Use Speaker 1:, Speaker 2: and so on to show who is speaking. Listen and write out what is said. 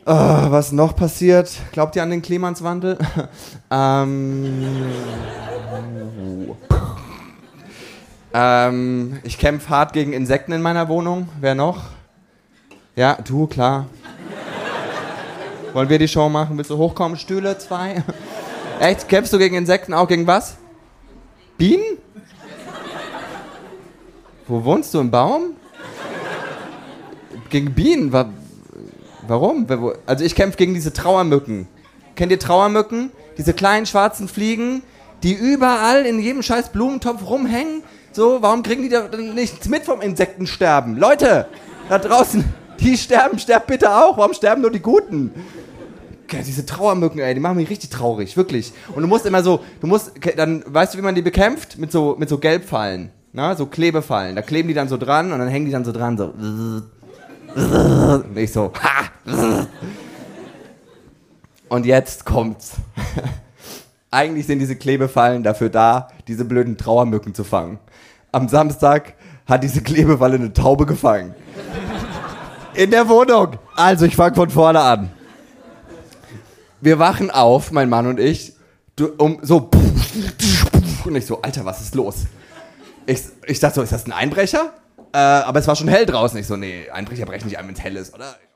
Speaker 1: Was noch passiert? Glaubt ihr an den Klimawandel? Ich kämpfe hart gegen Insekten in meiner Wohnung. Wer noch? Ja, du, klar. Wollen wir die Show machen? Willst du hochkommen? Stühle, 2? Echt? Kämpfst du gegen Insekten auch? Gegen was? Bienen? Wo wohnst du? Im Baum? Gegen Bienen? Warum? Also ich kämpfe gegen diese Trauermücken. Kennt ihr Trauermücken? Diese kleinen schwarzen Fliegen, die überall in jedem scheiß Blumentopf rumhängen. So, warum kriegen die da nichts mit vom Insektensterben? Leute, da draußen, die sterben, sterbt bitte auch. Warum sterben nur die Guten? Diese Trauermücken, ey, die machen mich richtig traurig, wirklich. Und du musst immer so, dann, weißt du, wie man die bekämpft? Mit so Gelbfallen, na, so Klebefallen. Da kleben die dann so dran und dann hängen die dann so dran, so. Und ich so, ha! Und jetzt kommt's. Eigentlich sind diese Klebefallen dafür da, diese blöden Trauermücken zu fangen. Am Samstag hat diese Klebefalle eine Taube gefangen. In der Wohnung. Also, ich fange von vorne an. Wir wachen auf, mein Mann und ich, so. Und ich so, Alter, was ist los? Ich dachte so, ist das ein Einbrecher? Aber es war schon hell draußen. Ich so, nee, Einbrecher brechen nicht ein, wenn es hell ist, oder?